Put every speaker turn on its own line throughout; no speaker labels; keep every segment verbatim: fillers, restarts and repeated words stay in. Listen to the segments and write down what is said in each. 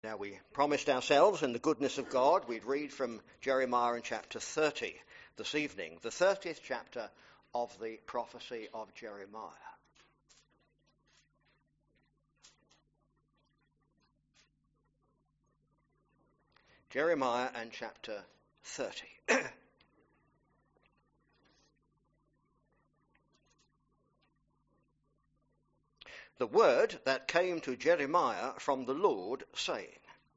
Now, we promised ourselves in the goodness of God we'd read from Jeremiah in chapter thirty this evening, the thirtieth chapter of the prophecy of Jeremiah. Jeremiah and chapter thirty. The word that came to Jeremiah from the Lord, saying,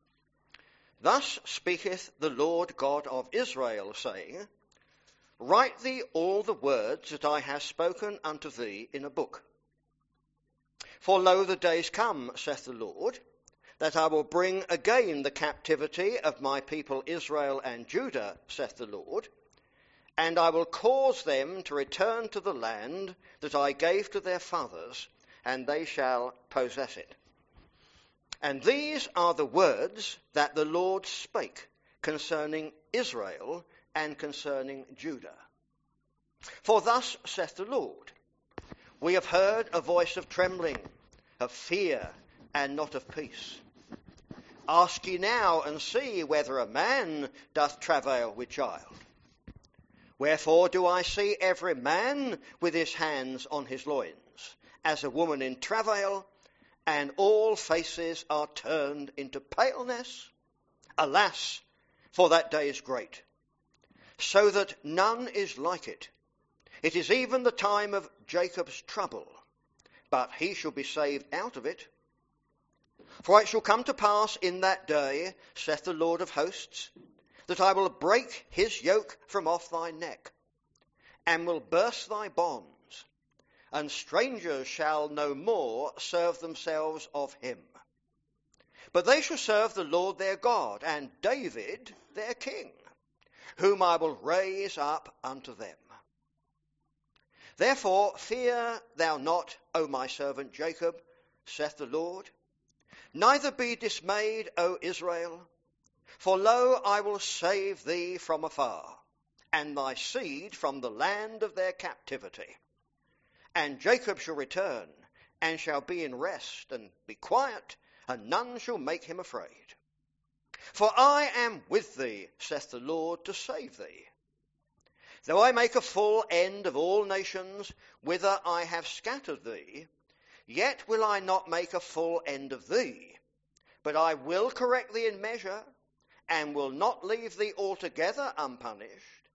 Thus speaketh the Lord God of Israel, saying, Write thee all the words that I have spoken unto thee in a book. For lo, the days come, saith the Lord, that I will bring again the captivity of my people Israel and Judah, saith the Lord, and I will cause them to return to the land that I gave to their fathers, and they shall possess it. And these are the words that the Lord spake concerning Israel and concerning Judah. For thus saith the Lord, We have heard a voice of trembling, of fear, and not of peace. Ask ye now and see whether a man doth travail with child. Wherefore do I see every man with his hands on his loins, as a woman in travail, and all faces are turned into paleness? Alas, for that day is great, so that none is like it. It is even the time of Jacob's trouble, but he shall be saved out of it. For it shall come to pass in that day, saith the Lord of hosts, that I will break his yoke from off thy neck, and will burst thy bonds, and strangers shall no more serve themselves of him. But they shall serve the Lord their God, and David their king, whom I will raise up unto them. Therefore fear thou not, O my servant Jacob, saith the Lord, neither be dismayed, O Israel, for lo, I will save thee from afar, and thy seed from the land of their captivity. And Jacob shall return, and shall be in rest, and be quiet, and none shall make him afraid. For I am with thee, saith the Lord, to save thee. Though I make a full end of all nations, whither I have scattered thee, yet will I not make a full end of thee, but I will correct thee in measure, and will not leave thee altogether unpunished.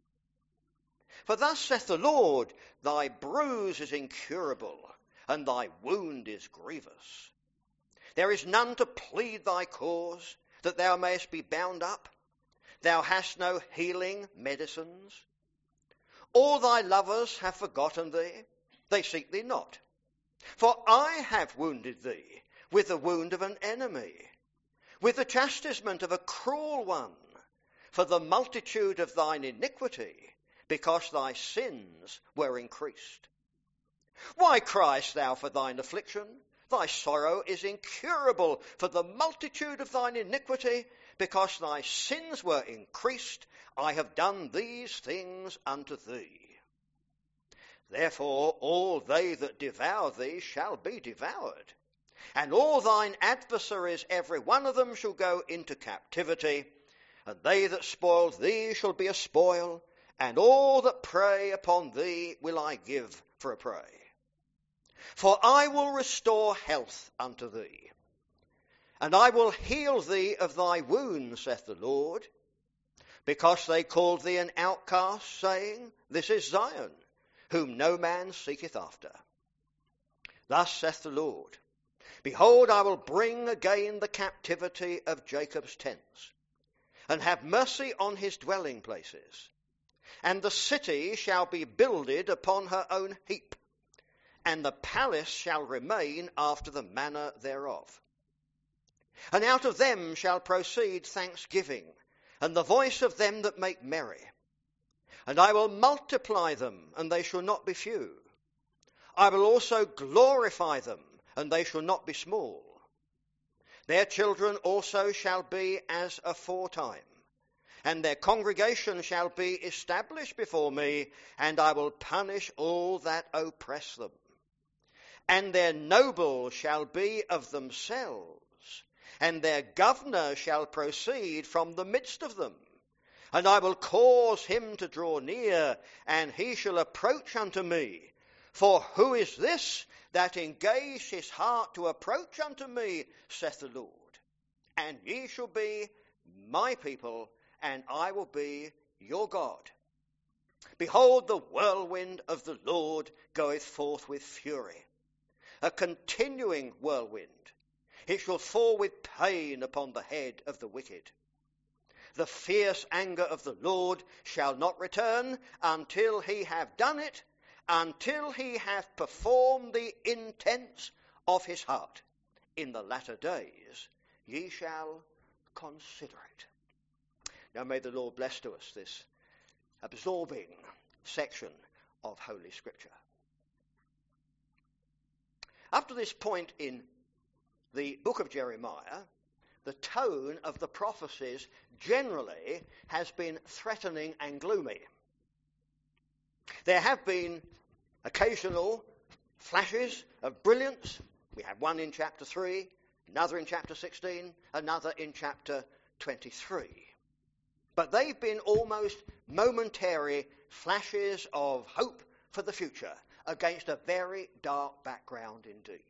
For thus saith the Lord, Thy bruise is incurable, and thy wound is grievous. There is none to plead thy cause, that thou mayest be bound up. Thou hast no healing medicines. All thy lovers have forgotten thee, they seek thee not. For I have wounded thee with the wound of an enemy, with the chastisement of a cruel one, for the multitude of thine iniquity, because thy sins were increased. Why criest thou for thine affliction? Thy sorrow is incurable for the multitude of thine iniquity, because thy sins were increased. I have done these things unto thee. Therefore all they that devour thee shall be devoured, and all thine adversaries, every one of them, shall go into captivity, and they that spoil thee shall be a spoil, and all that prey upon thee will I give for a prey. For I will restore health unto thee, and I will heal thee of thy wounds, saith the Lord, because they called thee an outcast, saying, This is Zion, whom no man seeketh after. Thus saith the Lord, Behold, I will bring again the captivity of Jacob's tents, and have mercy on his dwelling places. And the city shall be builded upon her own heap, and the palace shall remain after the manner thereof. And out of them shall proceed thanksgiving, and the voice of them that make merry. And I will multiply them, and they shall not be few. I will also glorify them, and they shall not be small. Their children also shall be as aforetime, and their congregation shall be established before me, and I will punish all that oppress them. And their nobles shall be of themselves, and their governor shall proceed from the midst of them. And I will cause him to draw near, and he shall approach unto me. For who is this that engaged his heart to approach unto me, saith the Lord? And ye shall be my people, and I will be your God. Behold, the whirlwind of the Lord goeth forth with fury, a continuing whirlwind. It shall fall with pain upon the head of the wicked. The fierce anger of the Lord shall not return until he have done it, until he hath performed the intents of his heart. In the latter days ye shall consider it. Now may the Lord bless to us this absorbing section of Holy Scripture. Up to this point in the book of Jeremiah, the tone of the prophecies generally has been threatening and gloomy. There have been occasional flashes of brilliance. We have one in chapter three, another in chapter sixteen, another in chapter twenty-three. But they've been almost momentary flashes of hope for the future against a very dark background indeed.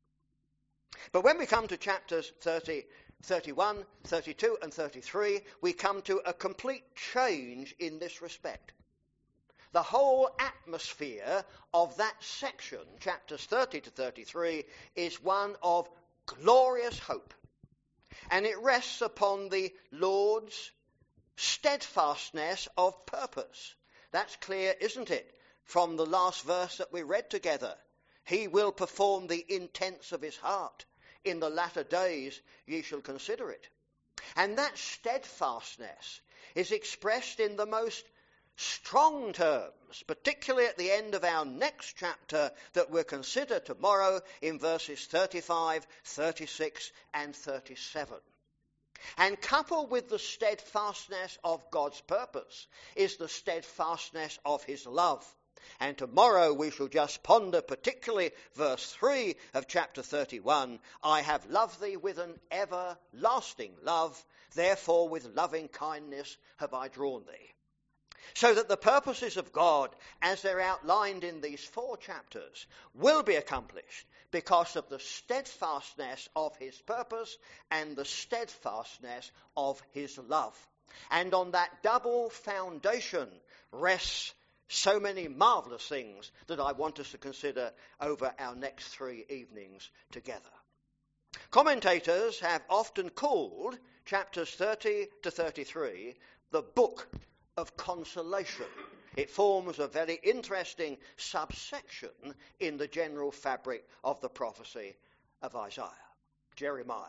But when we come to chapters thirty, thirty-one, thirty-two and thirty-three, we come to a complete change in this respect. The whole atmosphere of that section, chapters thirty to thirty-three, is one of glorious hope. And it rests upon the Lord's steadfastness of purpose. That's clear, isn't it, from the last verse that we read together? He will perform the intents of his heart. In the latter days ye shall consider it. And that steadfastness is expressed in the most strong terms, particularly at the end of our next chapter that we'll consider tomorrow in verses thirty-five, thirty-six and thirty-seven. And coupled with the steadfastness of God's purpose is the steadfastness of his love. And tomorrow we shall just ponder particularly verse three of chapter thirty-one. I have loved thee with an everlasting love, therefore with loving kindness have I drawn thee. So that the purposes of God, as they're outlined in these four chapters, will be accomplished because of the steadfastness of his purpose and the steadfastness of his love. And on that double foundation rests so many marvellous things that I want us to consider over our next three evenings together. Commentators have often called chapters thirty to thirty-three the book of consolation. It forms a very interesting subsection in the general fabric of the prophecy of Isaiah, Jeremiah.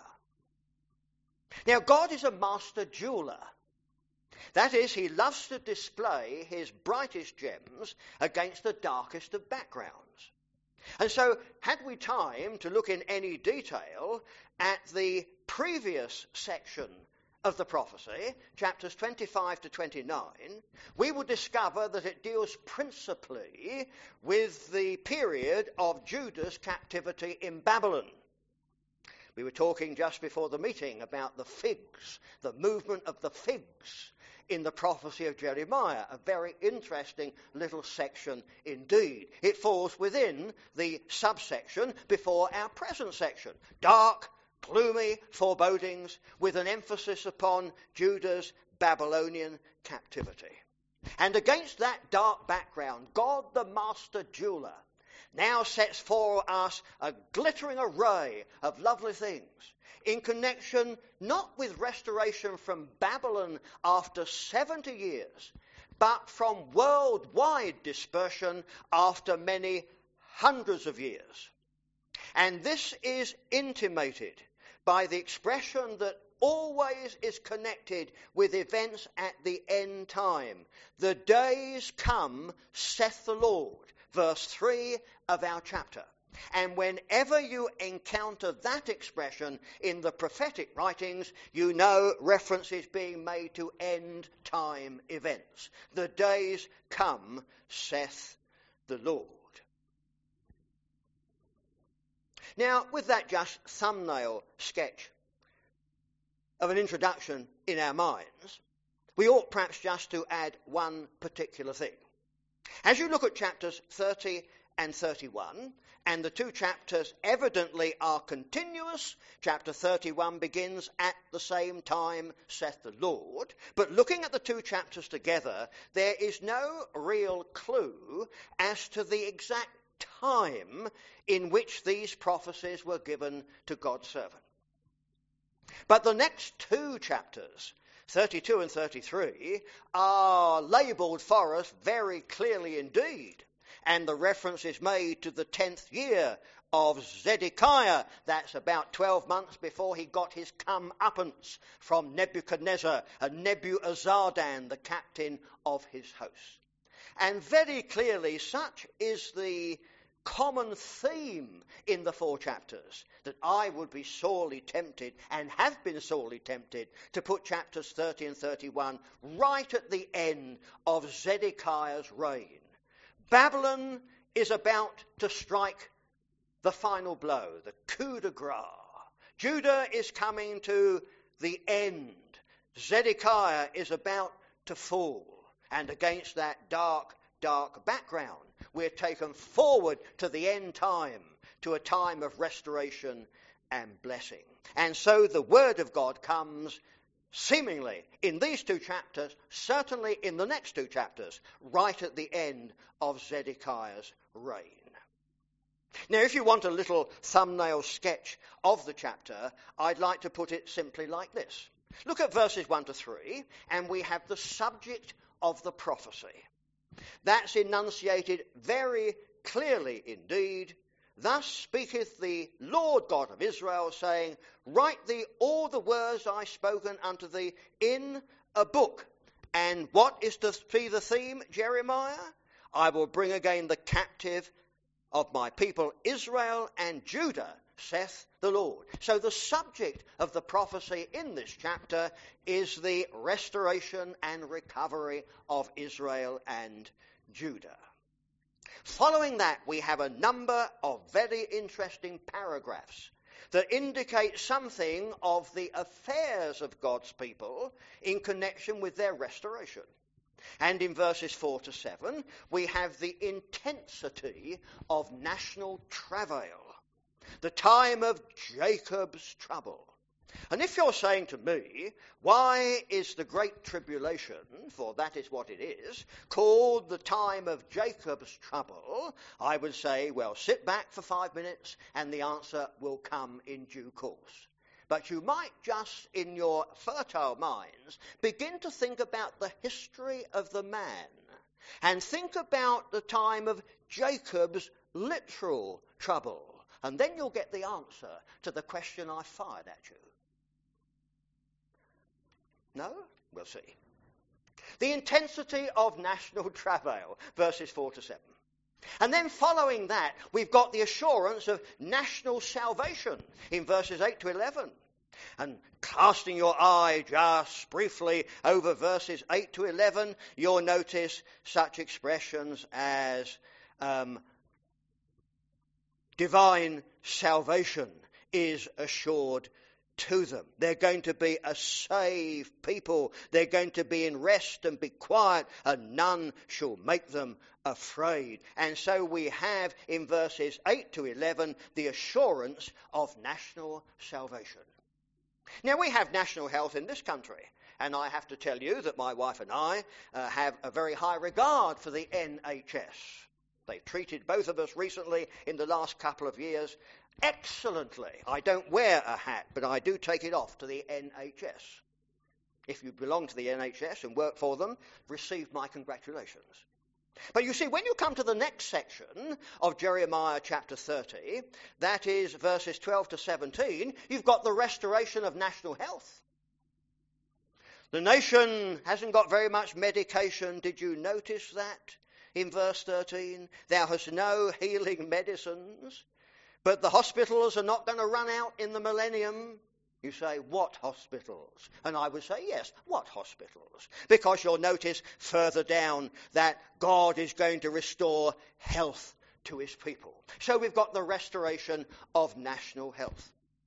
Now, God is a master jeweler. That is, he loves to display his brightest gems against the darkest of backgrounds. And so, had we time to look in any detail at the previous section of the prophecy, chapters twenty-five to twenty-nine, we will discover that it deals principally with the period of Judah's captivity in Babylon. We were talking just before the meeting about the figs, the movement of the figs in the prophecy of Jeremiah, a very interesting little section indeed. It falls within the subsection before our present section. Dark, gloomy forebodings with an emphasis upon Judah's Babylonian captivity. And against that dark background, God the master jeweler now sets for us a glittering array of lovely things in connection not with restoration from Babylon after seventy years, but from worldwide dispersion after many hundreds of years. And this is intimated by the expression that always is connected with events at the end time. The days come, saith the Lord, verse three of our chapter. And whenever you encounter that expression in the prophetic writings, you know reference is being made to end time events. The days come, saith the Lord. Now, with that just thumbnail sketch of an introduction in our minds, we ought perhaps just to add one particular thing. As you look at chapters thirty and thirty-one, and the two chapters evidently are continuous. Chapter thirty-one begins at the same time, saith the Lord. But looking at the two chapters together, there is no real clue as to the exact time in which these prophecies were given to God's servant. But the next two chapters, thirty-two and thirty-three, are labelled for us very clearly indeed. And the reference is made to the tenth year of Zedekiah. That's about twelve months before he got his comeuppance from Nebuchadnezzar and Nebuzaradan, the captain of his host. And very clearly, such is the common theme in the four chapters that I would be sorely tempted, and have been sorely tempted, to put chapters thirty and thirty-one right at the end of Zedekiah's reign. Babylon is about to strike the final blow, the coup de grace. Judah is coming to the end. Zedekiah is about to fall. And against that dark, dark background, we're taken forward to the end time, to a time of restoration and blessing. And so the word of God comes seemingly in these two chapters, certainly in the next two chapters, right at the end of Zedekiah's reign. Now, if you want a little thumbnail sketch of the chapter, I'd like to put it simply like this. Look at verses one to three, and we have the subject of the prophecy. That's enunciated very clearly indeed. Thus speaketh the Lord God of Israel, saying, Write thee all the words I spoken unto thee in a book. And what is to be the theme, Jeremiah? I will bring again the captive of my people Israel and Judah, saith the Lord. So the subject of the prophecy in this chapter is the restoration and recovery of Israel and Judah. Following that, we have a number of very interesting paragraphs that indicate something of the affairs of God's people in connection with their restoration. And in verses four to seven, we have the intensity of national travail, the time of Jacob's trouble. And if you're saying to me, why is the Great Tribulation, for that is what it is, called the time of Jacob's trouble, I would say, well, sit back for five minutes and the answer will come in due course. But you might just, in your fertile minds, begin to think about the history of the man and think about the time of Jacob's literal trouble. And then you'll get the answer to the question I fired at you. No? We'll see. The intensity of national travail, verses four to seven. And then following that, we've got the assurance of national salvation in verses eight to eleven. And casting your eye just briefly over verses eight to eleven, you'll notice such expressions as um, divine salvation is assured to them. They're going to be a saved people. They're going to be in rest and be quiet, and none shall make them afraid. And so we have in verses eight to eleven the assurance of national salvation. Now, we have national health in this country, and I have to tell you that my wife and I uh, have a very high regard for the N H S. They've treated both of us recently in the last couple of years excellently. I don't wear a hat, but I do take it off to the N H S. If you belong to the N H S and work for them, receive my congratulations. But you see, when you come to the next section of Jeremiah chapter thirty, that is verses twelve to seventeen, you've got the restoration of national health. The nation hasn't got very much medication. Did you notice that in verse thirteen? Thou hast no healing medicines, but the hospitals are not going to run out in the millennium. You say, what hospitals? And I would say, yes, what hospitals? Because you'll notice further down that God is going to restore health to his people. So we've got the restoration of national health.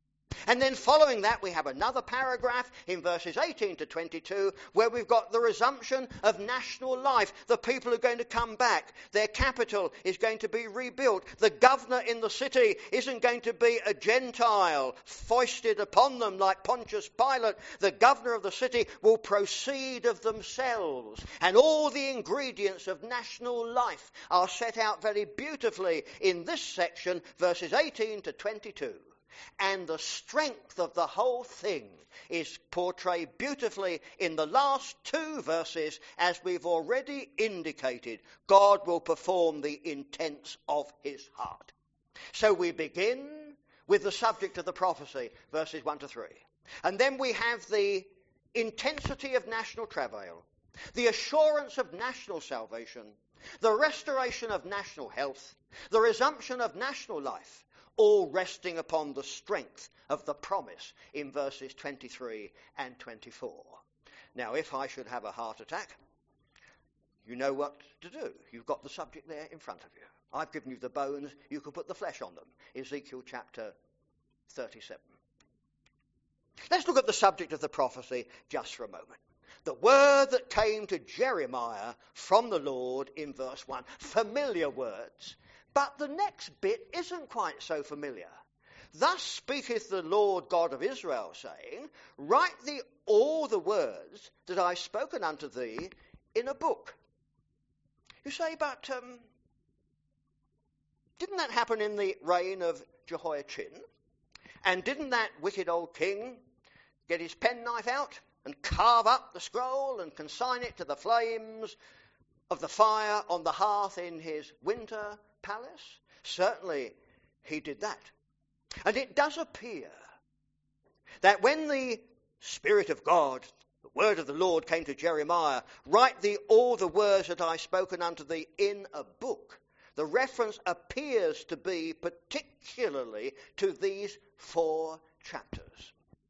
And then following that, we have another paragraph in verses eighteen to twenty-two where we've got the resumption of national life. The people are going to come back. Their capital is going to be rebuilt. The governor in the city isn't going to be a Gentile foisted upon them like Pontius Pilate. The governor of the city will proceed of themselves. And all the ingredients of national life are set out very beautifully in this section, verses eighteen to twenty-two. And the strength of the whole thing is portrayed beautifully in the last two verses, as we've already indicated. God will perform the intents of his heart. So we begin with the subject of the prophecy, verses one to three. And then we have the intensity of national travail, the assurance of national salvation, the restoration of national health, the resumption of national life, all resting upon the strength of the promise in verses twenty-three and twenty-four. Now, if I should have a heart attack, you know what to do. You've got the subject there in front of you. I've given you the bones, you can put the flesh on them. Ezekiel chapter thirty-seven. Let's look at the subject of the prophecy just for a moment. The word that came to Jeremiah from the Lord in verse one. Familiar words. But the next bit isn't quite so familiar. Thus speaketh the Lord God of Israel, saying, write thee all the words that I have spoken unto thee in a book. You say, but um, didn't that happen in the reign of Jehoiachin? And didn't that wicked old king get his penknife out and carve up the scroll and consign it to the flames of the fire on the hearth in his winter palace? Certainly he did that. And it does appear that when the Spirit of God, the word of the Lord, came to Jeremiah, write thee all the words that I have spoken unto thee in a book, the reference appears to be particularly to these four chapters.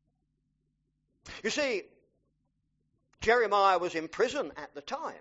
You see, Jeremiah was in prison at the time,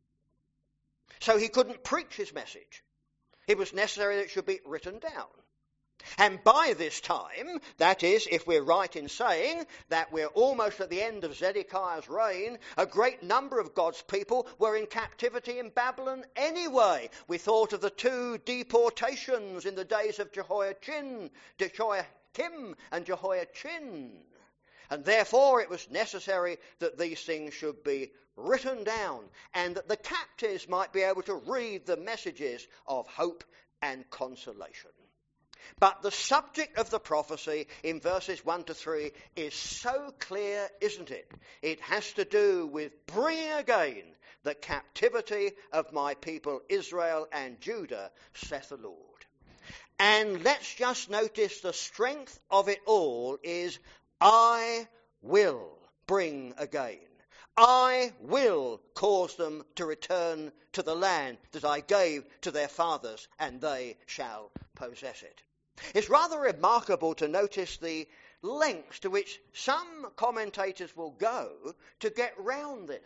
so he couldn't preach his message. It was necessary that it should be written down. And by this time, that is, if we're right in saying that we're almost at the end of Zedekiah's reign, a great number of God's people were in captivity in Babylon anyway. We thought of the two deportations in the days of Jehoiachin, Jehoiakim and Jehoiachin. And therefore it was necessary that these things should be written down and that the captives might be able to read the messages of hope and consolation. But the subject of the prophecy in verses one to three is so clear, isn't it? It has to do with bringing again the captivity of my people Israel and Judah, saith the Lord. And let's just notice the strength of it all is, I will bring again. I will cause them to return to the land that I gave to their fathers, and they shall possess it. It's rather remarkable to notice the lengths to which some commentators will go to get round this.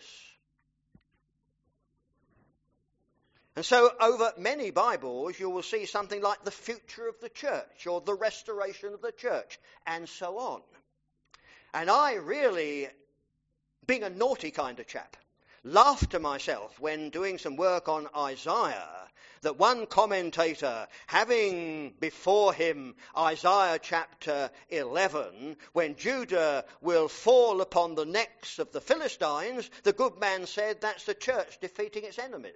And so over many Bibles you will see something like the future of the church or the restoration of the church and so on. And I really, being a naughty kind of chap, laughed to myself when doing some work on Isaiah that one commentator, having before him Isaiah chapter eleven, when Judah will fall upon the necks of the Philistines, the good man said that's the church defeating its enemies.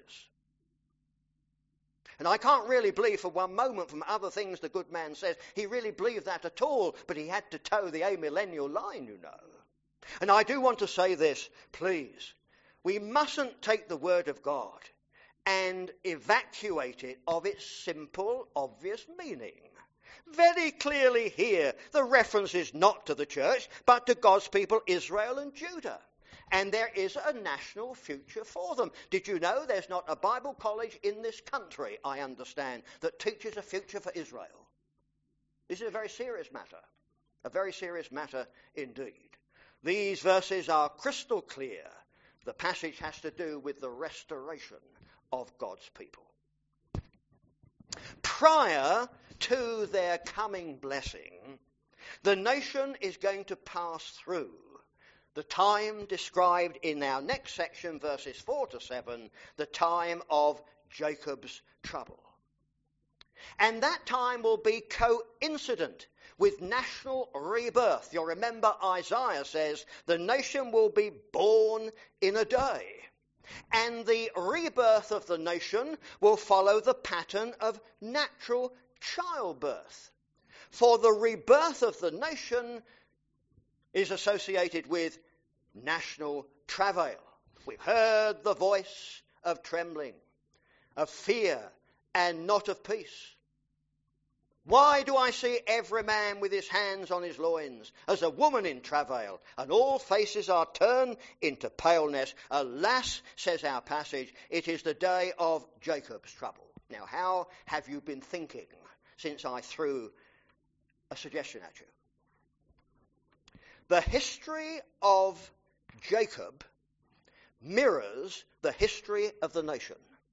And I can't really believe for one moment from other things the good man says, he really believed that at all, but he had to toe the amillennial line, you know. And I do want to say this, please. We mustn't take the word of God and evacuate it of its simple, obvious meaning. Very clearly here, the reference is not to the church, but to God's people, Israel and Judah. And there is a national future for them. Did you know there's not a Bible college in this country, I understand, that teaches a future for Israel? This is a very serious matter. A very serious matter indeed. These verses are crystal clear. The passage has to do with the restoration of God's people. Prior to their coming blessing, The nation is going to pass through the time described in our next section, verses four to seven, the time of Jacob's trouble. And that time will be coincident with national rebirth. You'll remember Isaiah says the nation will be born in a day. And the rebirth of the nation will follow the pattern of natural childbirth. For the rebirth of the nation is associated with national travail. We've heard the voice of trembling, of fear, and not of peace. Why do I see every man with his hands on his loins, as a woman in travail, and all faces are turned into paleness? Alas, says our passage, it is the day of Jacob's trouble. Now, how have you been thinking since I threw a suggestion at you? The history of Jacob mirrors the history of the nation.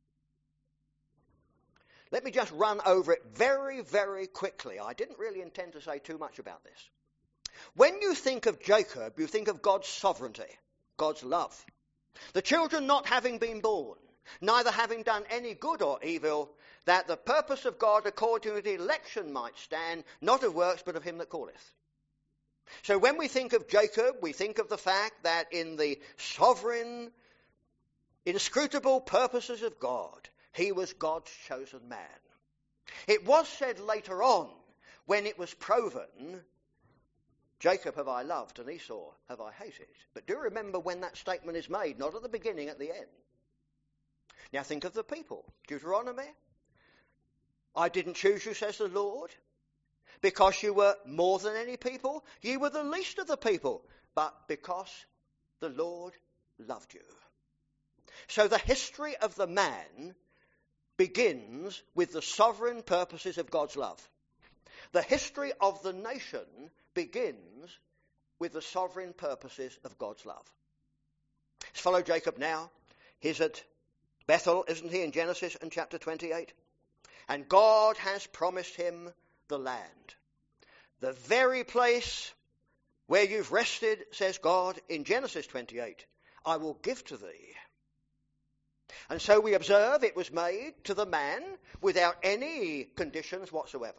Let me just run over it very, very quickly. I didn't really intend to say too much about this. When you think of Jacob, you think of God's sovereignty, God's love. The children not having been born, neither having done any good or evil, that the purpose of God according to the election might stand, not of works, but of him that calleth. So when we think of Jacob, we think of the fact that in the sovereign, inscrutable purposes of God, he was God's chosen man. It was said later on, when it was proven, Jacob have I loved and Esau have I hated. But do remember when that statement is made, not at the beginning, at the end. Now think of the people. Deuteronomy. I didn't choose you, says the Lord, because you were more than any people. You were the least of the people, but because the Lord loved you. So the history of the man begins with the sovereign purposes of God's love. The history of the nation begins with the sovereign purposes of God's love. Let's follow Jacob now. He's at Bethel, isn't he, in Genesis and chapter twenty-eight? And God has promised him the land. The very place where you've rested, says God in Genesis twenty-eight, I will give to thee. And so we observe it was made to the man without any conditions whatsoever.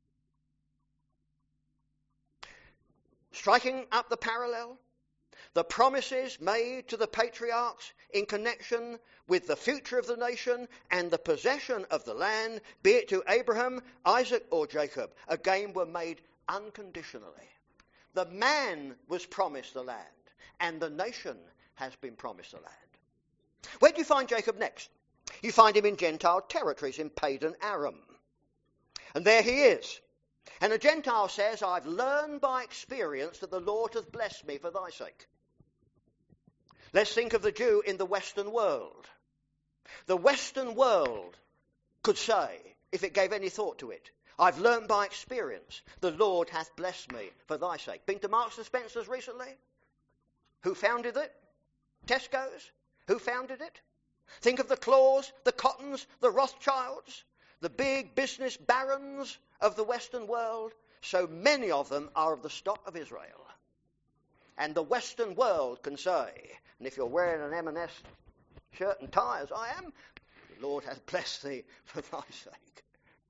Striking up the parallel, the promises made to the patriarchs in connection with the future of the nation and the possession of the land, be it to Abraham, Isaac, or Jacob, again were made unconditionally. The man was promised the land, and the nation has been promised the land. Where do you find Jacob next? You find him in Gentile territories, in Padan Aram. And there he is. And a Gentile says, I've learned by experience that the Lord hath blessed me for thy sake. Let's think of the Jew in the Western world. The Western world could say, if it gave any thought to it, I've learned by experience, the Lord hath blessed me for thy sake. Been to Marks and Spencer's recently? Who founded it? Tesco's? Who founded it? Think of the Claws, the Cottons, the Rothschilds, the big business barons of the Western world. So many of them are of the stock of Israel. And the Western world can say, and if you're wearing an M and S shirt and tie as I am, the Lord hath blessed thee for thy sake.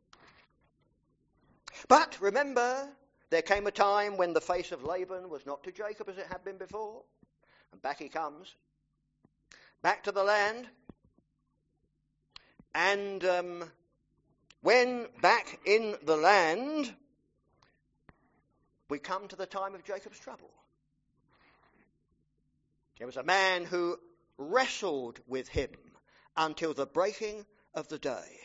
But remember, there came a time when the face of Laban was not to Jacob as it had been before. And back he comes. Back to the land. And um, when back in the land, we come to the time of Jacob's trouble. There was a man who wrestled with him until the breaking of the day.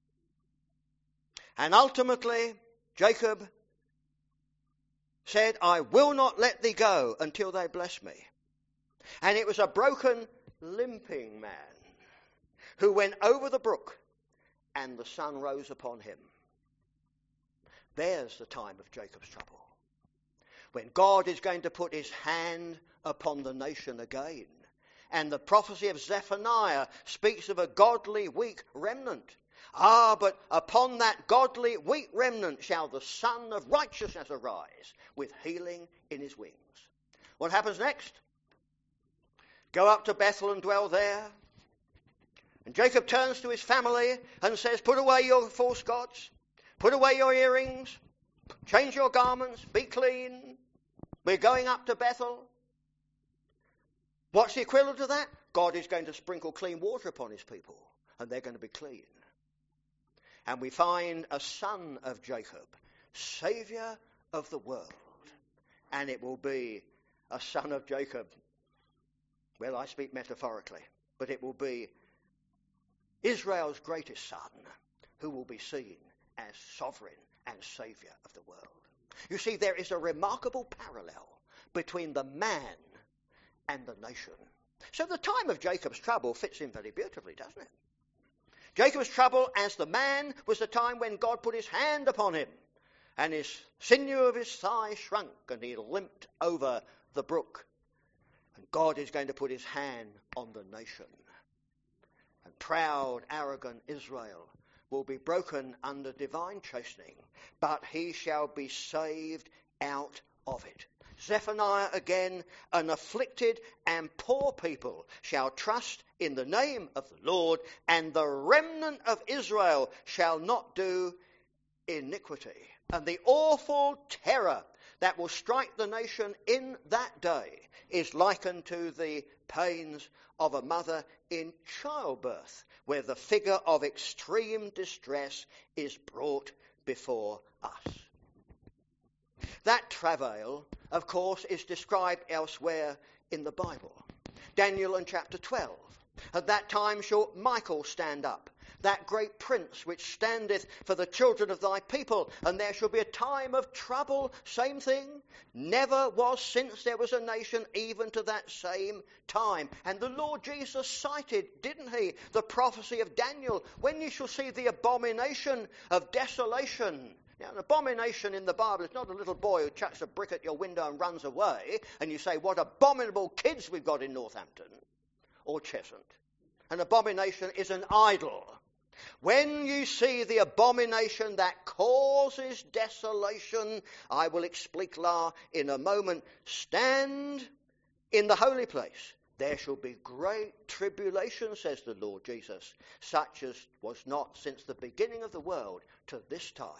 And ultimately, Jacob said, I will not let thee go until they bless me. And it was a broken, limping man who went over the brook and the sun rose upon him. There's the time of Jacob's trouble, when God is going to put his hand upon the nation again. And the prophecy of Zephaniah speaks of a godly, weak remnant. Ah, but upon that godly weak remnant shall the Son of Righteousness arise, with healing in his wings. What happens next? Go up to Bethel and dwell there. And Jacob turns to his family and says, put away your false gods, put away your earrings, change your garments, be clean. We're going up to Bethel. What's the equivalent of that? God is going to sprinkle clean water upon his people, and they're going to be clean. And we find a son of Jacob, Saviour of the world. And it will be a son of Jacob. Well, I speak metaphorically, but it will be Israel's greatest son, who will be seen as sovereign and saviour of the world. You see, there is a remarkable parallel between the man and the nation. So the time of Jacob's trouble fits in very beautifully, doesn't it? Jacob's trouble as the man was the time when God put his hand upon him, and his sinew of his thigh shrunk, and he limped over the brook. And God is going to put his hand on the nation. And proud, arrogant Israel will be broken under divine chastening, but he shall be saved out of it. Zephaniah again, an afflicted and poor people shall trust in the name of the Lord, and the remnant of Israel shall not do iniquity. And the awful terror that will strike the nation in that day is likened to the pains of a mother in childbirth, where the figure of extreme distress is brought before us. That travail, of course, is described elsewhere in the Bible. Daniel in chapter twelve. At that time shall Michael stand up, that great prince which standeth for the children of thy people, and there shall be a time of trouble. Same thing. Never was since there was a nation even to that same time. And the Lord Jesus cited, didn't he, the prophecy of Daniel, when you shall see the abomination of desolation. Now, an abomination in the Bible is not a little boy who chucks a brick at your window and runs away, and you say, what abominable kids we've got in Northampton or Cheshunt. An abomination is an idol. When you see the abomination that causes desolation, I will explic la in a moment, stand in the holy place. There shall be great tribulation, says the Lord Jesus, such as was not since the beginning of the world to this time.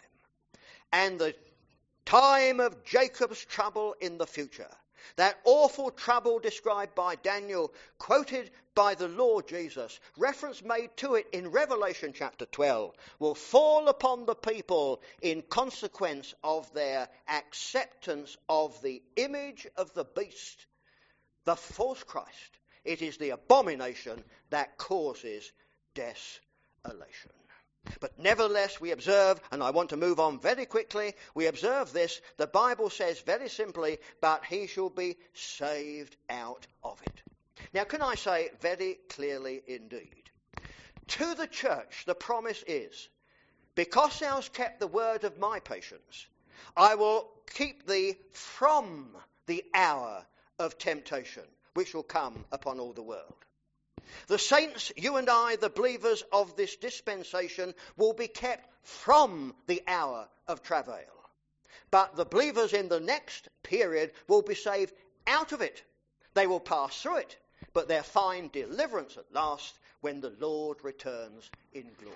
And the time of Jacob's trouble in the future, that awful trouble described by Daniel, quoted by the Lord Jesus, reference made to it in Revelation chapter twelve, will fall upon the people in consequence of their acceptance of the image of the beast, the false Christ. It is the abomination that causes desolation. But nevertheless, we observe, and I want to move on very quickly, we observe this, the Bible says very simply, but he shall be saved out of it. Now, can I say very clearly indeed, to the church the promise is, because thou hast kept the word of my patience, I will keep thee from the hour of temptation, which will come upon all the world. The saints, you and I, the believers of this dispensation, will be kept from the hour of travail. But the believers in the next period will be saved out of it. They will pass through it, but they'll find deliverance at last when the Lord returns in glory.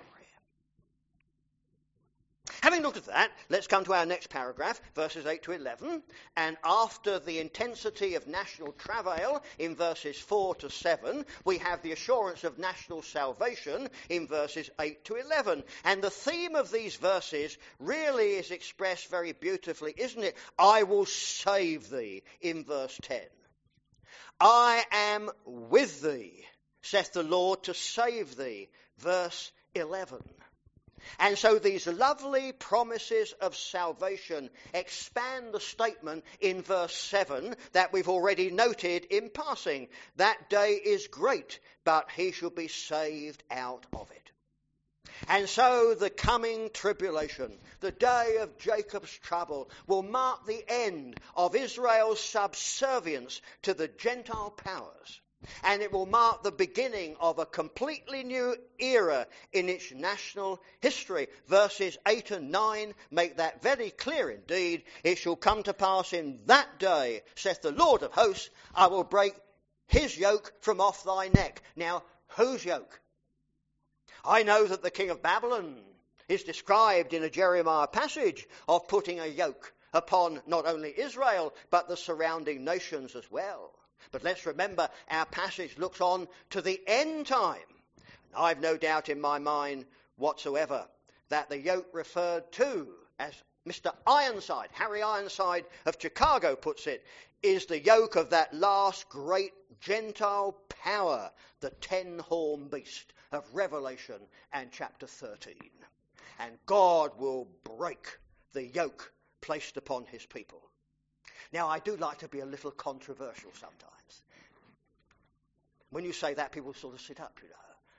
Having looked at that, let's come to our next paragraph, verses eight to eleven. And after the intensity of national travail in verses four to seven, we have the assurance of national salvation in verses eight to eleven. And the theme of these verses really is expressed very beautifully, isn't it? I will save thee in verse ten. I am with thee, saith the Lord, to save thee, verse eleven. And so these lovely promises of salvation expand the statement in verse seven that we've already noted in passing. That day is great, but he shall be saved out of it. And so the coming tribulation, the day of Jacob's trouble, will mark the end of Israel's subservience to the Gentile powers. And it will mark the beginning of a completely new era in its national history. Verses eight and nine make that very clear indeed. It shall come to pass in that day, saith the Lord of hosts, I will break his yoke from off thy neck. Now, whose yoke? I know that the king of Babylon is described in a Jeremiah passage of putting a yoke upon not only Israel, but the surrounding nations as well. But let's remember, our passage looks on to the end time. I've no doubt in my mind whatsoever that the yoke referred to, as Mister Ironside, Harry Ironside of Chicago puts it, is the yoke of that last great Gentile power, the ten-horned beast of Revelation and chapter thirteen. And God will break the yoke placed upon his people. Now, I do like to be a little controversial sometimes. When you say that, people sort of sit up, you know.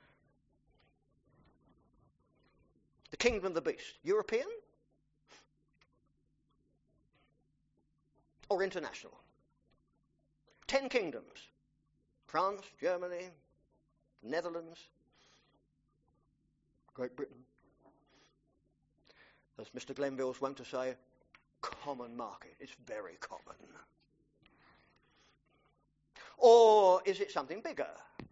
The kingdom of the beast, European or international? Ten kingdoms. France, Germany, Netherlands, Great Britain. As Mister Glenville's wont to say, common market. It's very common. Or is it something bigger?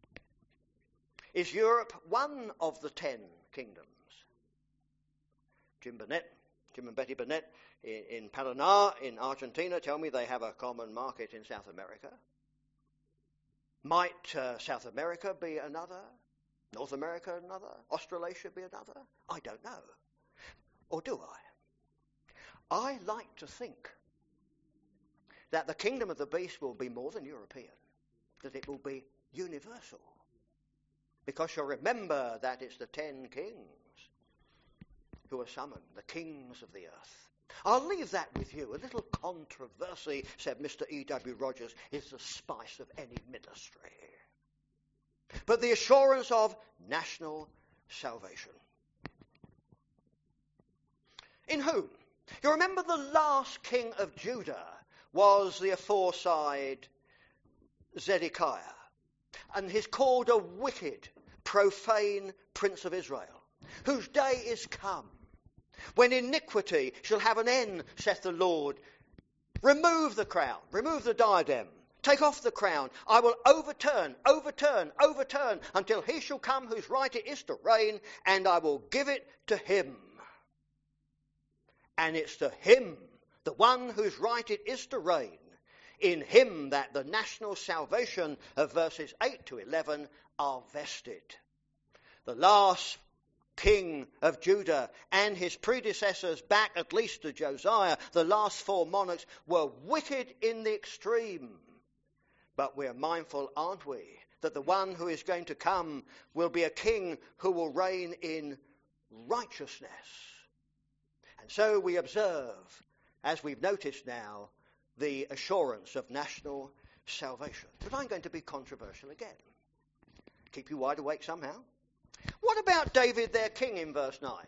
Is Europe one of the ten kingdoms? Jim Burnett, Jim and Betty Burnett in, in Paraná in Argentina tell me they have a common market in South America. Might uh, South America be another? North America another? Australasia be another? I don't know. Or do I? I like to think that the kingdom of the beast will be more than European, that it will be universal. Because you'll remember that it's the ten kings who are summoned, the kings of the earth. I'll leave that with you. A little controversy, said Mister E W Rogers, is the spice of any ministry. But the assurance of national salvation. In whom? You remember the last king of Judah was the aforesaid Zedekiah. And he's called a wicked, profane prince of Israel, whose day is come, when iniquity shall have an end, saith the Lord. Remove the crown, remove the diadem, take off the crown. I will overturn, overturn, overturn, until he shall come whose right it is to reign, and I will give it to him. And it's to him, the one whose right it is to reign, in him that the national salvation of verses eight to eleven are vested. The last king of Judah and his predecessors back at least to Josiah, the last four monarchs, were wicked in the extreme. But we're mindful, aren't we, that the one who is going to come will be a king who will reign in righteousness. And so we observe, as we've noticed now, the assurance of national salvation. But I'm going to be controversial again. Keep you wide awake somehow. What about David, their king, in verse nine?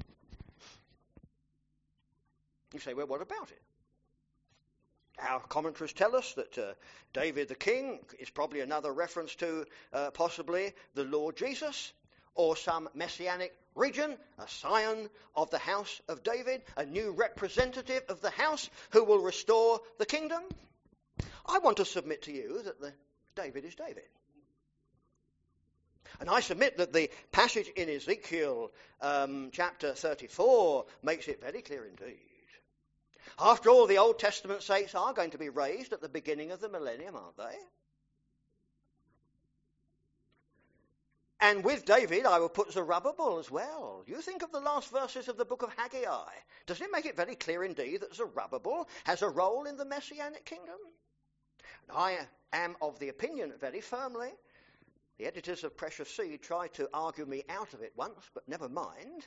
You say, well, what about it? Our commentaries tell us that uh, David the king is probably another reference to uh, possibly the Lord Jesus, or some messianic region, a scion of the house of David, a new representative of the house who will restore the kingdom. I want to submit to you that the David is David. And I submit that the passage in Ezekiel um, chapter thirty-four makes it very clear indeed. After all, the Old Testament saints are going to be raised at the beginning of the millennium, aren't they? And with David, I will put Zerubbabel as well. You think of the last verses of the book of Haggai. Doesn't it make it very clear indeed that Zerubbabel has a role in the Messianic kingdom? And I am of the opinion, very firmly, the editors of Precious Seed tried to argue me out of it once, but never mind.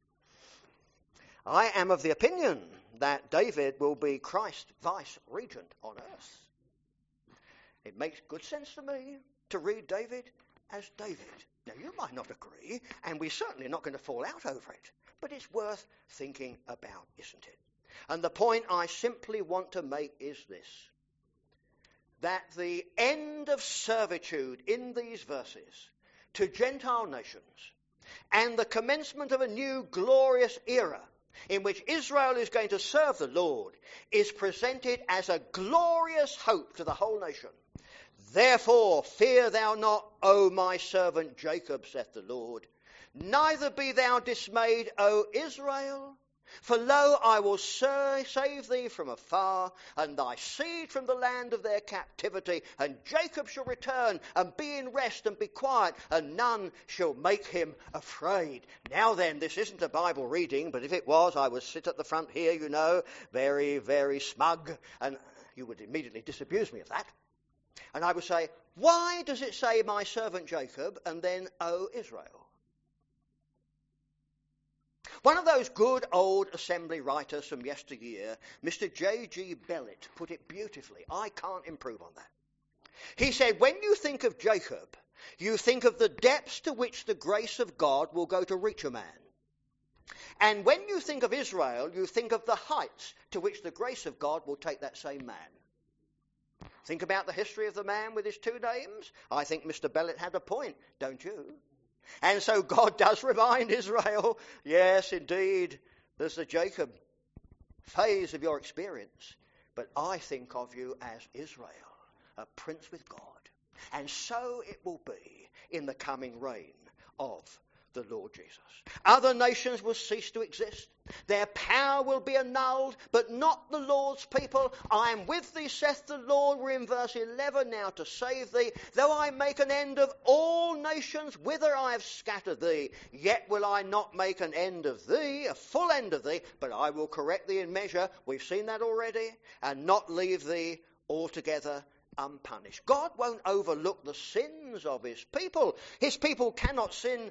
I am of the opinion that David will be Christ's vice-regent on earth. It makes good sense to me to read David as David. Now, you might not agree, and we're certainly not going to fall out over it, but it's worth thinking about, isn't it? And the point I simply want to make is this. that the end of servitude in these verses to Gentile nations and the commencement of a new glorious era in which Israel is going to serve the Lord is presented as a glorious hope to the whole nation. Therefore fear thou not, O my servant Jacob, saith the Lord, neither be thou dismayed, O Israel. For lo, I will save thee from afar, and thy seed from the land of their captivity. And Jacob shall return, and be in rest, and be quiet, and none shall make him afraid. Now then, this isn't a Bible reading, but if it was, I would sit at the front here, you know, very, very smug, and you would immediately disabuse me of that. And I would say, why does it say my servant Jacob, and then, O Israel? One of those good old assembly writers from yesteryear, Mister J G Bellett, put it beautifully. I can't improve on that. He said, when you think of Jacob, you think of the depths to which the grace of God will go to reach a man. And when you think of Israel, you think of the heights to which the grace of God will take that same man. Think about the history of the man with his two names. I think Mister Bellett had a point, don't you? And so God does remind Israel, yes, indeed, there's the Jacob phase of your experience, but I think of you as Israel, a prince with God. And so it will be in the coming reign of the Lord Jesus. Other nations will cease to exist. Their power will be annulled, but not the Lord's people. I am with thee, saith the Lord. We're in verse eleven now, to save thee. Though I make an end of all nations whither I have scattered thee, yet will I not make an end of thee, a full end of thee, but I will correct thee in measure. We've seen that already. And not leave thee altogether unpunished. God won't overlook the sins of his people. His people cannot sin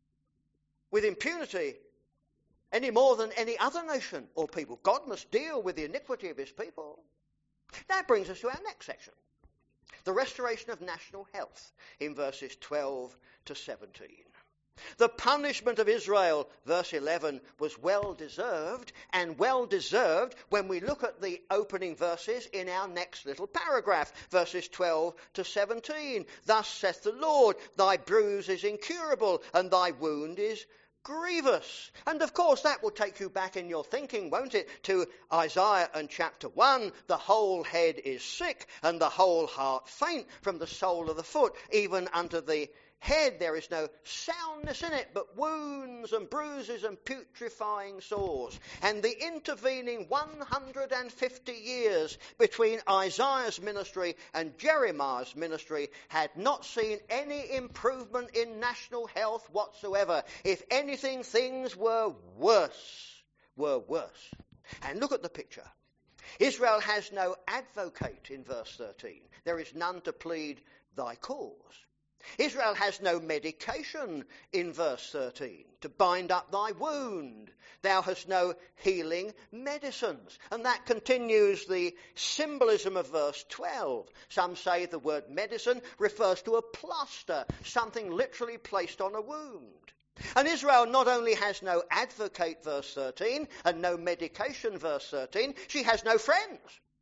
with impunity any more than any other nation or people. God must deal with the iniquity of his people. That brings us to our next section, the restoration of national health in verses twelve to seventeen. The punishment of Israel, verse eleven, was well deserved, and well deserved when we look at the opening verses in our next little paragraph, verses twelve to seventeen. Thus saith the Lord, thy bruise is incurable, and thy wound is grievous. And of course that will take you back in your thinking, won't it, to Isaiah and chapter one. The whole head is sick, and the whole heart faint, from the sole of the foot even unto the head. There is no soundness in it, but wounds and bruises and putrefying sores. And the intervening one hundred fifty years between Isaiah's ministry and Jeremiah's ministry had not seen any improvement in national health whatsoever. If anything, things were worse, were worse. And look at the picture. Israel has no advocate in verse thirteen. There is none to plead thy cause. Israel has no medication in verse thirteen to bind up thy wound. Thou hast no healing medicines. And that continues the symbolism of verse twelve. Some say the word medicine refers to a plaster, something literally placed on a wound. And Israel not only has no advocate, verse thirteen, and no medication, verse thirteen, she has no friends.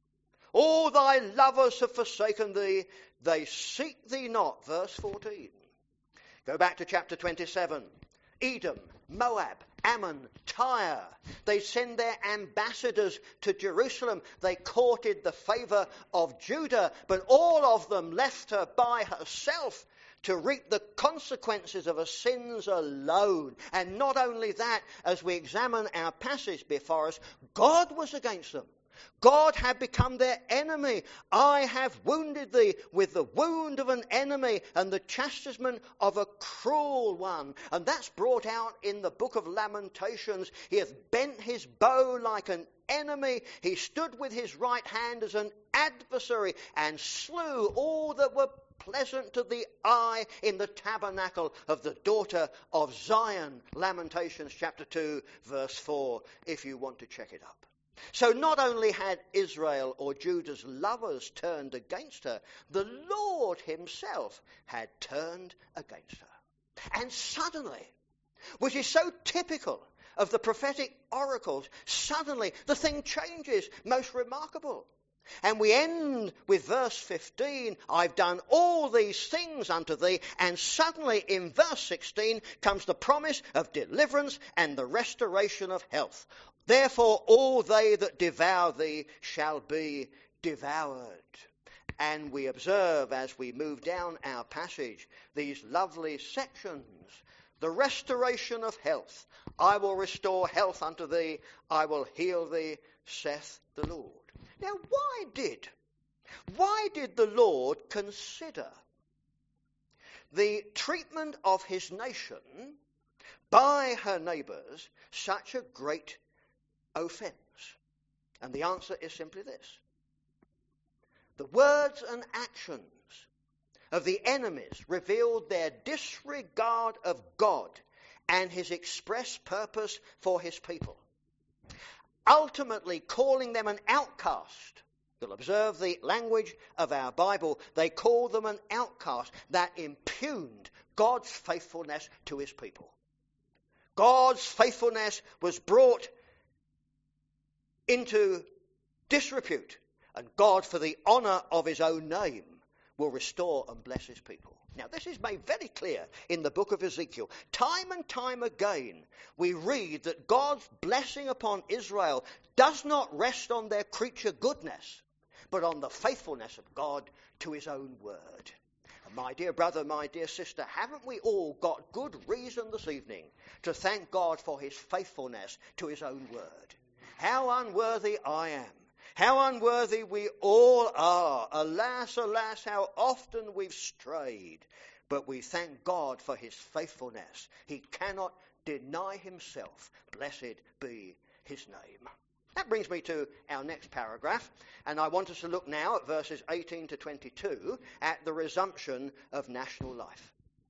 All thy lovers have forsaken thee, they seek thee not, verse fourteen. Go back to chapter twenty-seven. Edom, Moab, Ammon, Tyre. They send their ambassadors to Jerusalem. They courted the favour of Judah, but all of them left her by herself to reap the consequences of her sins alone. And not only that, as we examine our passage before us, God was against them. God had become their enemy. I have wounded thee with the wound of an enemy and the chastisement of a cruel one. And that's brought out in the book of Lamentations. He hath bent his bow like an enemy. He stood with his right hand as an adversary and slew all that were pleasant to the eye in the tabernacle of the daughter of Zion. Lamentations chapter two, verse four, if you want to check it up. So not only had Israel or Judah's lovers turned against her, the Lord himself had turned against her. And suddenly, which is so typical of the prophetic oracles, suddenly the thing changes. Most remarkable. And we end with verse fifteen, I've done all these things unto thee, and suddenly in verse sixteen comes the promise of deliverance and the restoration of health. Therefore all they that devour thee shall be devoured. And we observe as we move down our passage these lovely sections. The restoration of health. I will restore health unto thee. I will heal thee, saith the Lord. Now why did, why did the Lord consider the treatment of his nation by her neighbours such a great offence? And the answer is simply this. The words and actions of the enemies revealed their disregard of God and his express purpose for his people, ultimately calling them an outcast. You'll observe the language of our Bible. They call them an outcast that impugned God's faithfulness to his people. God's faithfulness was brought into disrepute, and God, for the honour of his own name, will restore and bless his people. Now, this is made very clear in the book of Ezekiel. Time and time again, we read that God's blessing upon Israel does not rest on their creature goodness, but on the faithfulness of God to his own word. And my dear brother, my dear sister, haven't we all got good reason this evening to thank God for his faithfulness to his own word? How unworthy I am. How unworthy we all are. Alas, alas, how often we've strayed. But we thank God for his faithfulness. He cannot deny himself. Blessed be his name. That brings me to our next paragraph. And I want us to look now at verses eighteen to twenty-two at the resumption of national life.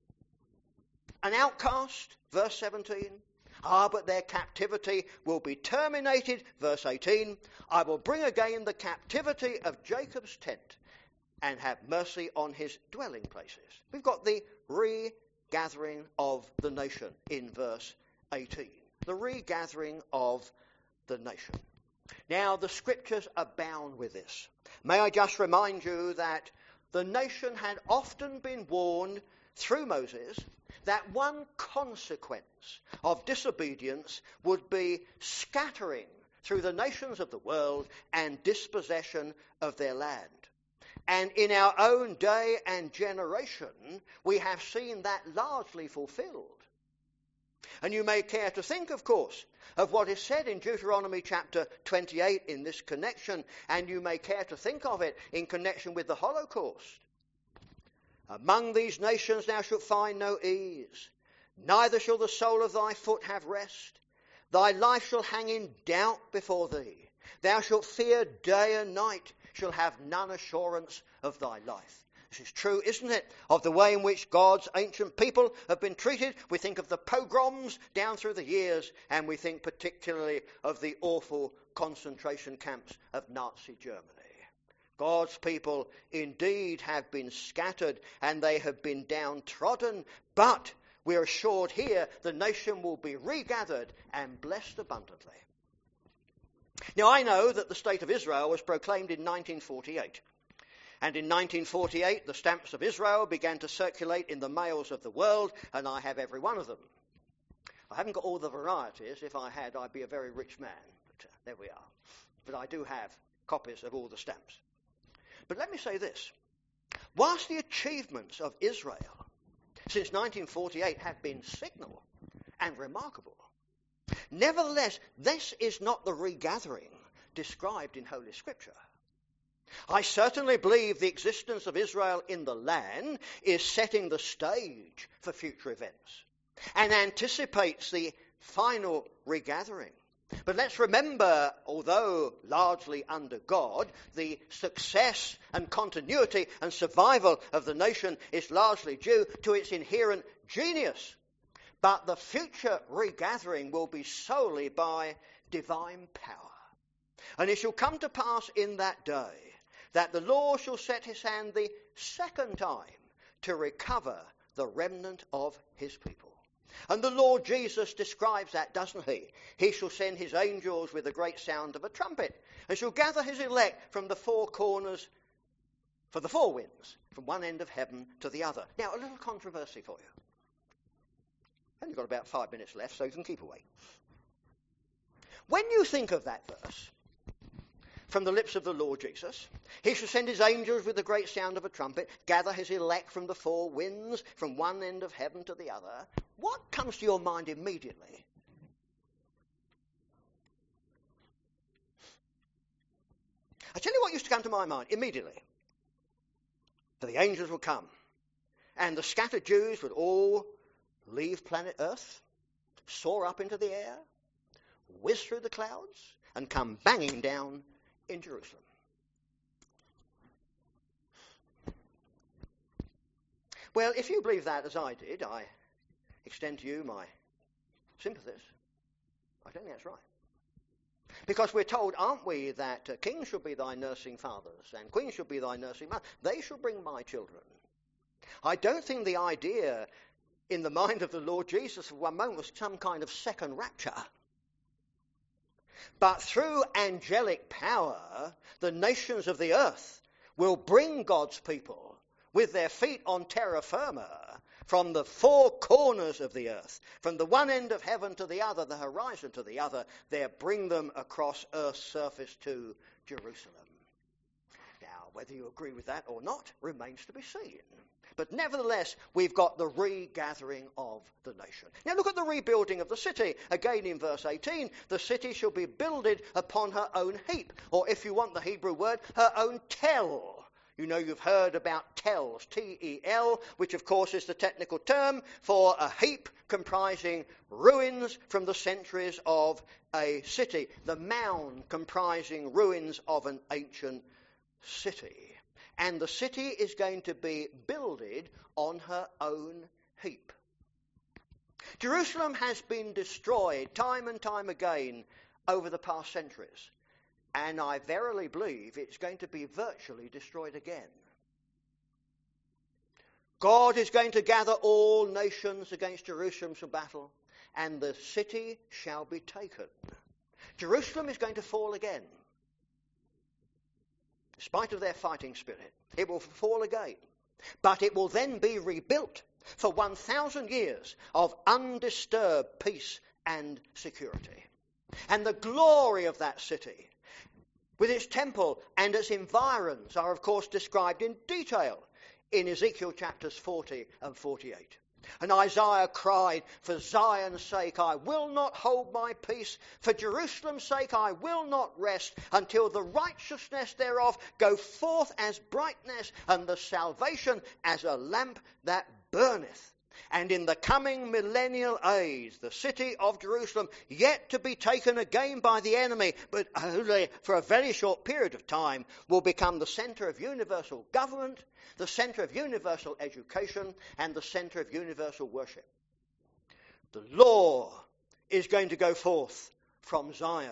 An outcast, verse seventeen. Ah, but their captivity will be terminated. Verse eighteen, I will bring again the captivity of Jacob's tent and have mercy on his dwelling places. We've got the regathering of the nation in verse eighteen. The regathering of the nation. Now, the scriptures abound with this. May I just remind you that the nation had often been warned through Moses that one consequence of disobedience would be scattering through the nations of the world and dispossession of their land. And in our own day and generation, we have seen that largely fulfilled. And you may care to think, of course, of what is said in Deuteronomy chapter twenty-eight in this connection, and you may care to think of it in connection with the Holocaust. Among these nations thou shalt find no ease, neither shall the sole of thy foot have rest. Thy life shall hang in doubt before thee. Thou shalt fear day and night, shall have none assurance of thy life. This is true, isn't it, of the way in which God's ancient people have been treated. We think of the pogroms down through the years, and we think particularly of the awful concentration camps of Nazi Germany. God's people indeed have been scattered and they have been downtrodden, but we're assured here the nation will be regathered and blessed abundantly. Now, I know that the State of Israel was proclaimed in nineteen forty-eight. And in nineteen forty-eight, the stamps of Israel began to circulate in the mails of the world, and I have every one of them. I haven't got all the varieties. If I had, I'd be a very rich man. But uh, there we are. But I do have copies of all the stamps. But let me say this. Whilst the achievements of Israel since nineteen forty-eight have been signal and remarkable, nevertheless, this is not the regathering described in Holy Scripture. I certainly believe the existence of Israel in the land is setting the stage for future events and anticipates the final regathering. But let's remember, although largely under God, the success and continuity and survival of the nation is largely due to its inherent genius. But the future regathering will be solely by divine power. And it shall come to pass in that day that the Lord shall set his hand the second time to recover the remnant of his people. And the Lord Jesus describes that, doesn't he? He shall send his angels with a great sound of a trumpet, and shall gather his elect from the four corners, for the four winds, from one end of heaven to the other. Now, a little controversy for you. Only got about five minutes left, so you can keep away. When you think of that verse, from the lips of the Lord Jesus, he shall send his angels with the great sound of a trumpet, gather his elect from the four winds, from one end of heaven to the other. What comes to your mind immediately? I tell you what used to come to my mind immediately. For the angels would come, and the scattered Jews would all leave planet Earth, soar up into the air, whiz through the clouds, and come banging down in Jerusalem. Well, if you believe that as I did, I extend to you my sympathies. I don't think that's right. Because we're told, aren't we, that uh, kings shall be thy nursing fathers and queens shall be thy nursing mothers. They shall bring my children. I don't think the idea in the mind of the Lord Jesus for one moment was some kind of second rapture. But through angelic power, the nations of the earth will bring God's people with their feet on terra firma from the four corners of the earth, from the one end of heaven to the other, the horizon to the other, they'll bring them across earth's surface to Jerusalem. Now, whether you agree with that or not remains to be seen. But nevertheless, we've got the regathering of the nation. Now look at the rebuilding of the city. Again in verse eighteen, the city shall be builded upon her own heap, or if you want the Hebrew word, her own tel. You know, you've heard about tells, T E L, which of course is the technical term for a heap comprising ruins from the centuries of a city. The mound comprising ruins of an ancient city. And the city is going to be builded on her own heap. Jerusalem has been destroyed time and time again over the past centuries. And I verily believe it's going to be virtually destroyed again. God is going to gather all nations against Jerusalem for battle, and the city shall be taken. Jerusalem is going to fall again. In spite of their fighting spirit, it will fall again. But it will then be rebuilt for one thousand years of undisturbed peace and security. And the glory of that city, with its temple and its environs, are of course described in detail in Ezekiel chapters forty and forty-eight. And Isaiah cried, for Zion's sake I will not hold my peace, for Jerusalem's sake I will not rest, until the righteousness thereof go forth as brightness, and the salvation as a lamp that burneth. And in the coming millennial age, the city of Jerusalem, yet to be taken again by the enemy, but only for a very short period of time, will become the centre of universal government, the centre of universal education, and the centre of universal worship. The law is going to go forth from Zion.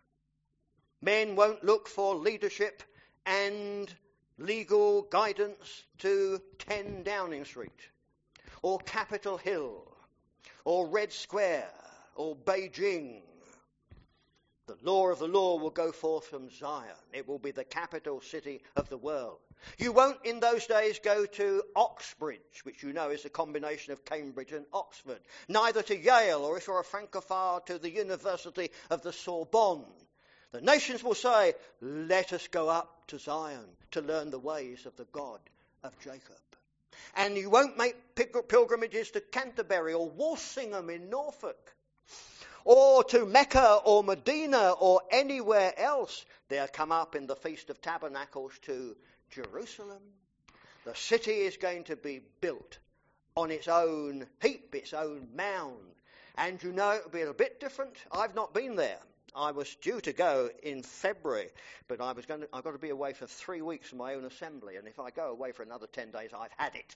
Men won't look for leadership and legal guidance to ten Downing Street, or Capitol Hill, or Red Square, or Beijing. The law of the law will go forth from Zion. It will be the capital city of the world. You won't in those days go to Oxbridge, which you know is a combination of Cambridge and Oxford. Neither to Yale, or if you're a Francophile, to the University of the Sorbonne. The nations will say, let us go up to Zion to learn the ways of the God of Jacob. And you won't make pilgrimages to Canterbury or Walsingham in Norfolk, or to Mecca or Medina or anywhere else. They'll come up in the Feast of Tabernacles to Jerusalem. The city is going to be built on its own heap, its own mound. And you know, it'll be a bit different. I've not been there. I was due to go in February, but I was going to, I've got to be away for three weeks from my own assembly, and if I go away for another ten days, I've had it.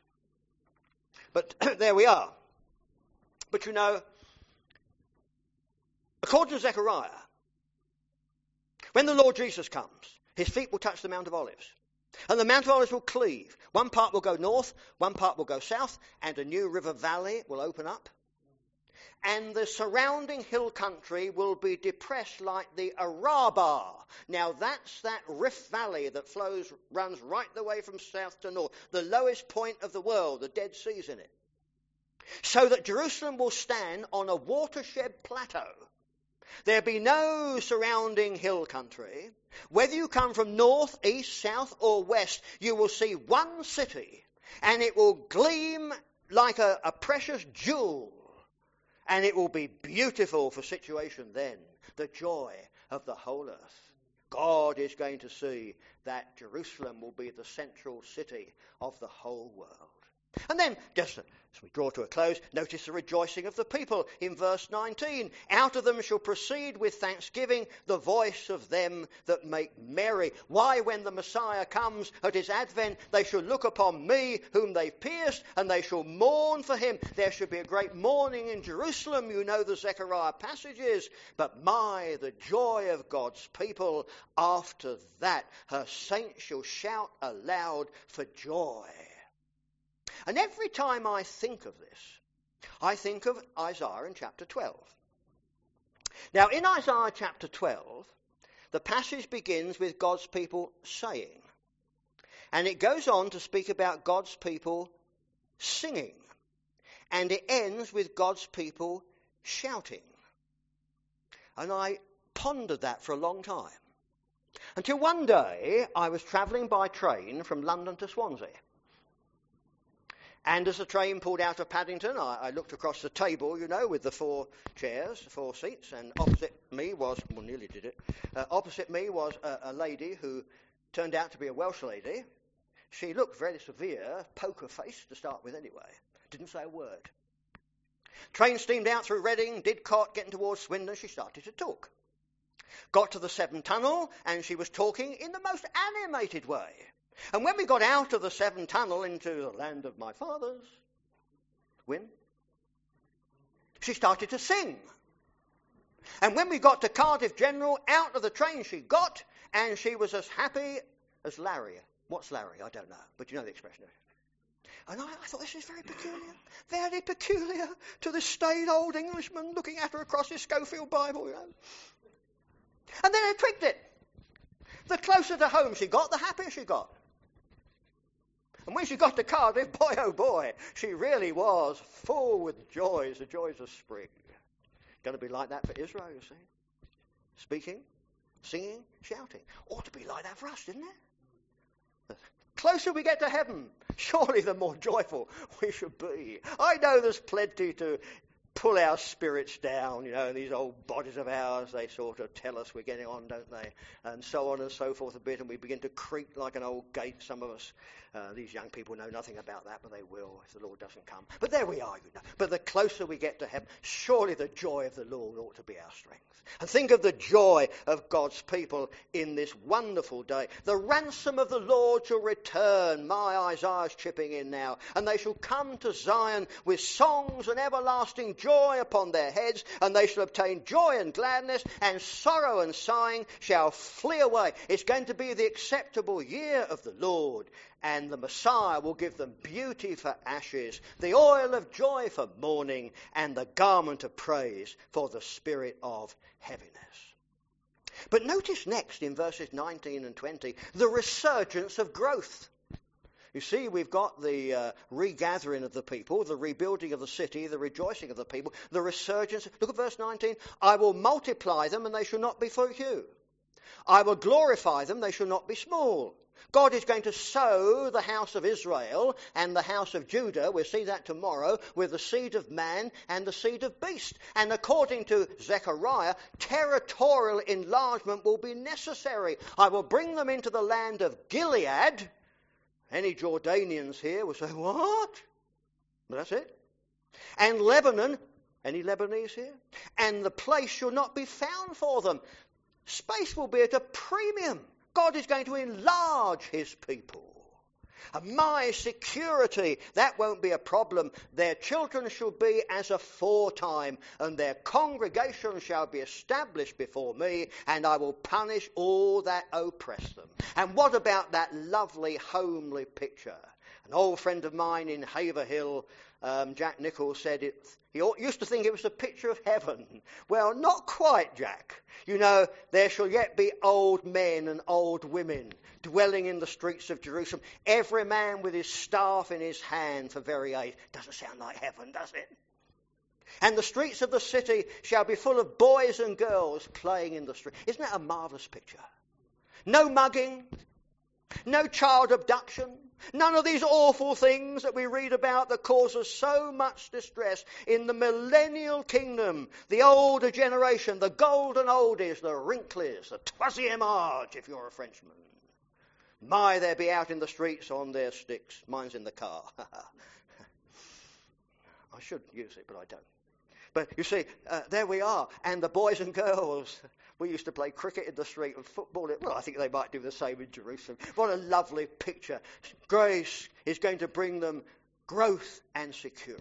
But there we are. But you know, according to Zechariah, when the Lord Jesus comes, his feet will touch the Mount of Olives, and the Mount of Olives will cleave. One part will go north, one part will go south, and a new river valley will open up. and the surrounding hill country will be depressed like the Arabah. Now that's that Rift Valley that flows, runs right the way from south to north, the lowest point of the world, the Dead Sea's in it. So that Jerusalem will stand on a watershed plateau. There be no surrounding hill country. Whether you come from north, east, south or west, you will see one city, and it will gleam like a, a precious jewel, and it will be beautiful for situation then, the joy of the whole earth. God is going to see that Jerusalem will be the central city of the whole world. And then, just as we draw to a close, notice the rejoicing of the people in verse nineteen. Out of them shall proceed with thanksgiving the voice of them that make merry. Why, when the Messiah comes at his advent, they shall look upon me whom they've pierced, and they shall mourn for him. There should be a great mourning in Jerusalem, you know the Zechariah passages. But my, the joy of God's people, after that her saints shall shout aloud for joy. And every time I think of this, I think of Isaiah in chapter twelve. Now, in Isaiah chapter twelve, the passage begins with God's people saying, and it goes on to speak about God's people singing, and it ends with God's people shouting. And I pondered that for a long time, until one day I was travelling by train from London to Swansea. And as the train pulled out of Paddington, I, I looked across the table, you know, with the four chairs, the four seats, and opposite me was, well, nearly did it, uh, opposite me was a, a lady who turned out to be a Welsh lady. She looked very severe, poker-faced to start with anyway, didn't say a word. Train steamed out through Reading, Didcot, getting towards Swindon, she started to talk. Got to the Severn Tunnel, and she was talking in the most animated way. And when we got out of the Severn Tunnel into the land of my fathers, when? She started to sing. And when we got to Cardiff General, out of the train she got, and she was as happy as Larry. What's Larry? I don't know, but you know the expression. And I, I thought, this is very peculiar, very peculiar to this staid old Englishman looking at her across his Schofield Bible, you know. And then I twigged it. The closer to home she got, the happier she got. And when she got to Cardiff, boy, oh boy, she really was full with joys, the joys of spring. Going to be like that for Israel, you see. Speaking, singing, shouting. Ought to be like that for us, didn't it? The closer we get to heaven, surely the more joyful we should be. I know there's plenty to pull our spirits down, you know, these old bodies of ours, they sort of tell us we're getting on, don't they? And so on and so forth a bit, and we begin to creak like an old gate, some of us. Uh, these young people know nothing about that, but they will if the Lord doesn't come. But there we are, you know. But the closer we get to heaven, surely the joy of the Lord ought to be our strength. And think of the joy of God's people in this wonderful day. The ransom of the Lord shall return. My Isaiah's chipping in now. And they shall come to Zion with songs and everlasting joy upon their heads. And they shall obtain joy and gladness, and sorrow and sighing shall flee away. It's going to be the acceptable year of the Lord. And the Messiah will give them beauty for ashes, the oil of joy for mourning, and the garment of praise for the spirit of heaviness. But notice next in verses nineteen and twenty, the resurgence of growth. You see, we've got the uh, regathering of the people, the rebuilding of the city, the rejoicing of the people, the resurgence. Look at verse nineteen. I will multiply them, and they shall not be few. I will glorify them, they shall not be small. God is going to sow the house of Israel and the house of Judah, we'll see that tomorrow, with the seed of man and the seed of beast. And according to Zechariah, territorial enlargement will be necessary. I will bring them into the land of Gilead. Any Jordanians here will say, what? But that's it. And Lebanon, any Lebanese here? And the place shall not be found for them. Space will be at a premium. God is going to enlarge his people. And my security, that won't be a problem. Their children shall be as aforetime, and their congregation shall be established before me, and I will punish all that oppress them. And what about that lovely, homely picture? An old friend of mine in Haverhill, um, Jack Nichols, said it, he used to think it was a picture of heaven. Well, not quite, Jack. You know, there shall yet be old men and old women dwelling in the streets of Jerusalem, every man with his staff in his hand for very age. Doesn't sound like heaven, does it? And the streets of the city shall be full of boys and girls playing in the street. Isn't that a marvellous picture? No mugging, no child abduction, none of these awful things that we read about that cause us so much distress. In the millennial kingdom, the older generation, the golden oldies, the wrinklies, the troisième âge, if you're a Frenchman. My, they'll be out in the streets on their sticks. Mine's in the car. I should use it, but I don't. But you see, uh, there we are. And the boys and girls, we used to play cricket in the street and football. Well, I think they might do the same in Jerusalem. What a lovely picture. Grace is going to bring them growth and security.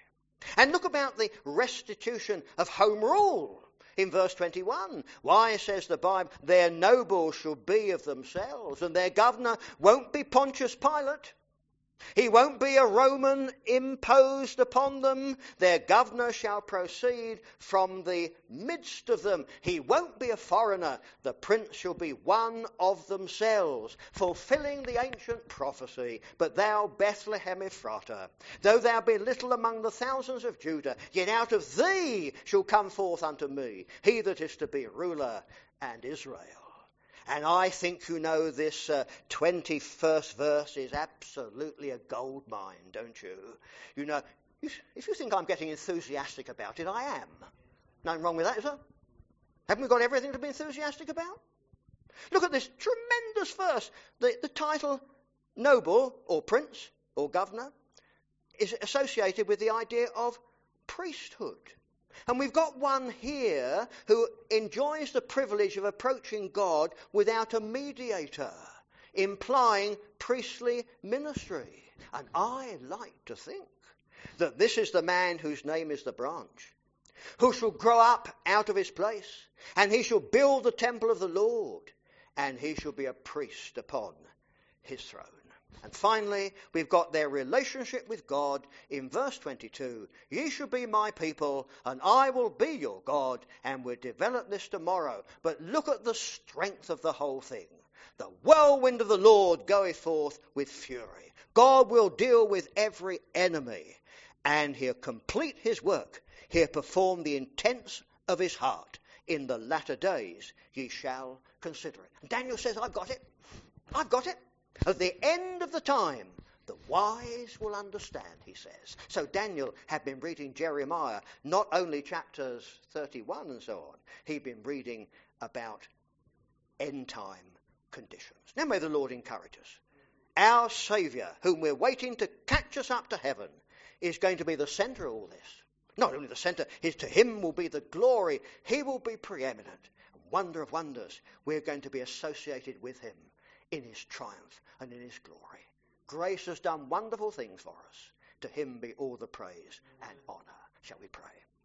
And look about the restitution of home rule. In verse twenty-one, why, says the Bible, their nobles shall be of themselves, and their governor won't be Pontius Pilate. He won't be a Roman imposed upon them. Their governor shall proceed from the midst of them. He won't be a foreigner. The prince shall be one of themselves, fulfilling the ancient prophecy. But thou, Bethlehem Ephratah, though thou be little among the thousands of Judah, yet out of thee shall come forth unto me he that is to be ruler and Israel. And I think you know this uh, twenty-first verse is absolutely a gold mine, don't you? You know, if you think I'm getting enthusiastic about it, I am. Nothing wrong with that, is there? Haven't we got everything to be enthusiastic about? Look at this tremendous verse. The, the title noble or prince or governor is associated with the idea of priesthood. And we've got one here who enjoys the privilege of approaching God without a mediator, implying priestly ministry. And I like to think that this is the man whose name is the branch, who shall grow up out of his place, and he shall build the temple of the Lord, and he shall be a priest upon his throne. And finally, we've got their relationship with God in verse twenty-two. Ye shall be my people, and I will be your God, and we'll develop this tomorrow. But look at the strength of the whole thing. The whirlwind of the Lord goeth forth with fury. God will deal with every enemy, and he'll complete his work. He'll perform the intents of his heart. In the latter days ye shall consider it. And Daniel says, I've got it. I've got it. At the end of the time, the wise will understand, he says. So Daniel had been reading Jeremiah, not only chapters thirty-one and so on. He'd been reading about end time conditions. Now may the Lord encourage us. Our Saviour, whom we're waiting to catch us up to heaven, is going to be the centre of all this. Not only the centre, his, to him will be the glory. He will be preeminent. Wonder of wonders, we're going to be associated with him in his triumph and in his glory. Grace has done wonderful things for us. To him be all the praise and honour. Shall we pray?